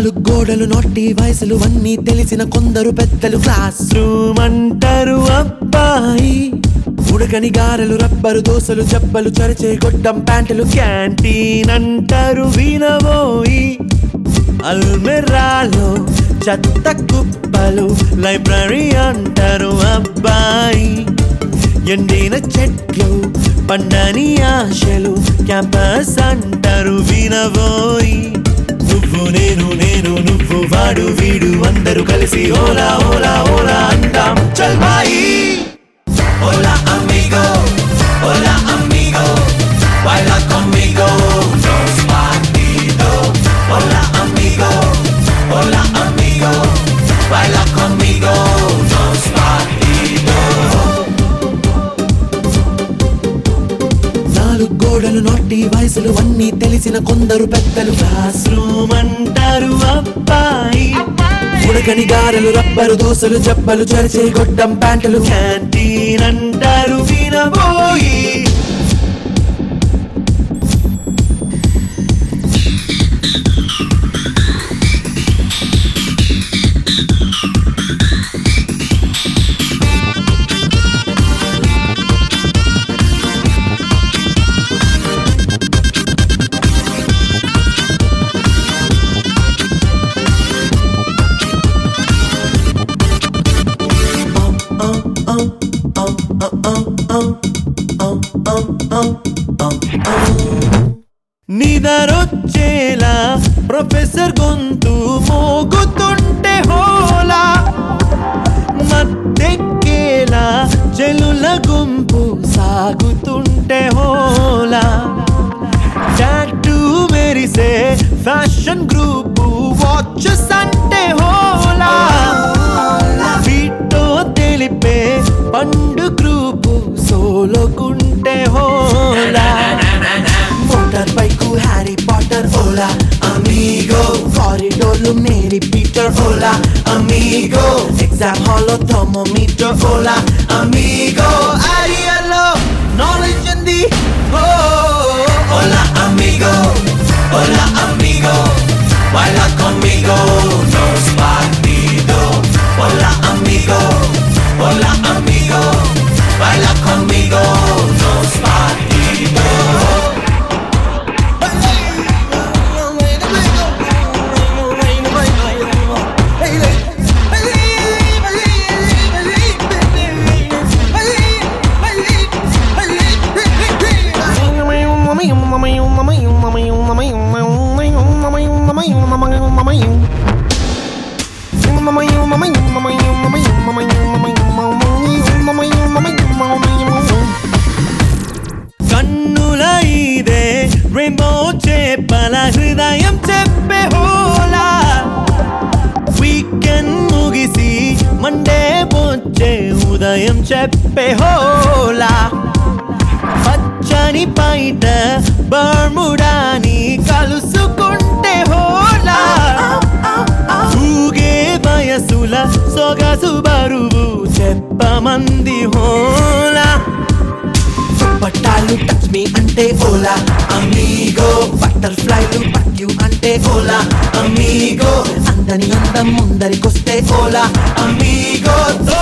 నాలుగు గోడలు నోటి వయసులు అన్నీ తెలిసిన కొందరు పెద్దలు క్లాస్ రూమ్ అంటారు అబ్బాయి. ఉడకని గారెలు రబ్బరు దోసలు జబ్బలు చరిచే గొడ్డం ప్యాంటులు క్యాంటీన్ అంటారు వినబోయి. అల్మెరాలో చెత్త కుప్పలు లైబ్రరీ అంటారు అబ్బాయి. ఎండిన చెట్లు పండని ఆశలు క్యాంపస్ అంటారు వినబోయి. నువ్వు నేను నేను నువ్వు వాడు వీడు అందరూ కలిసి ఓలా ఓలా ఓలా అంటాం చల్ భాయి. ఓలా అమిగో ఓలా అమిగో baila conmigo nos partido. Hola amigo baila conmigo nos partido. నాలుగు గోడలు నోటి వయసులు అన్నీ తెలిసిన కొందరు పెద్దలు క్లాస్ రూమ్ అంటారు అబ్బాయి. ఉడకని గారెలు రబ్బరు దోసలు జబ్బలు చరిచే గొడ్డం ప్యాంటులు క్యాంటీన్ అంటారు వినబోయి. నిదరొచ్చేలా ప్రొఫెసర్ గొంతు మోగుతుంటే హోలా. మత్తెక్కేలా చెలుల గుంపు సాగుతుంటే హోలా. టాటూ మెరిసే ఫ్యాషన్ గ్రూపు వాచెస్ అంటే హోలా. వీటో తెలిపే పండు గ్రూపు సోలోకుంటే హోలా. మోటార్ బైకు హ్యారీ పాటర్ ఓలా అమిగో. కారిడోర్లు మేరీ పీటర్ ఓలా అమిగో. ఎగ్జామ్ హాల్లో థర్మోమీటర్ ఓలా అమిగో. ఏరియాలో నాలెడ్జ్ ఉంది ఓలా అమిగో baila conmigo nos partido. Hola amigo baila conmigo nos partido. కన్నుల ఇదే రెయిన్బో చేపల హృదయం చెప్పే హోలా. వీకెండ్ ముగిసి మండే వచ్చే ఉదయం చెప్పే హోలా. పచ్చని పైట బర్ముడాని కలుసుకుంటే హోలా. ఊగే వయసుల సొగసు బరువు చెప్పమంది హోలా. పట్టాలు టచ్ మీ అంటే ఓలా అమిగో. బటర్ఫ్లైలు పట్యు అంటే ఓలా అమిగో. అందని అందం ముందరికొస్తే ఓలా అమిగో.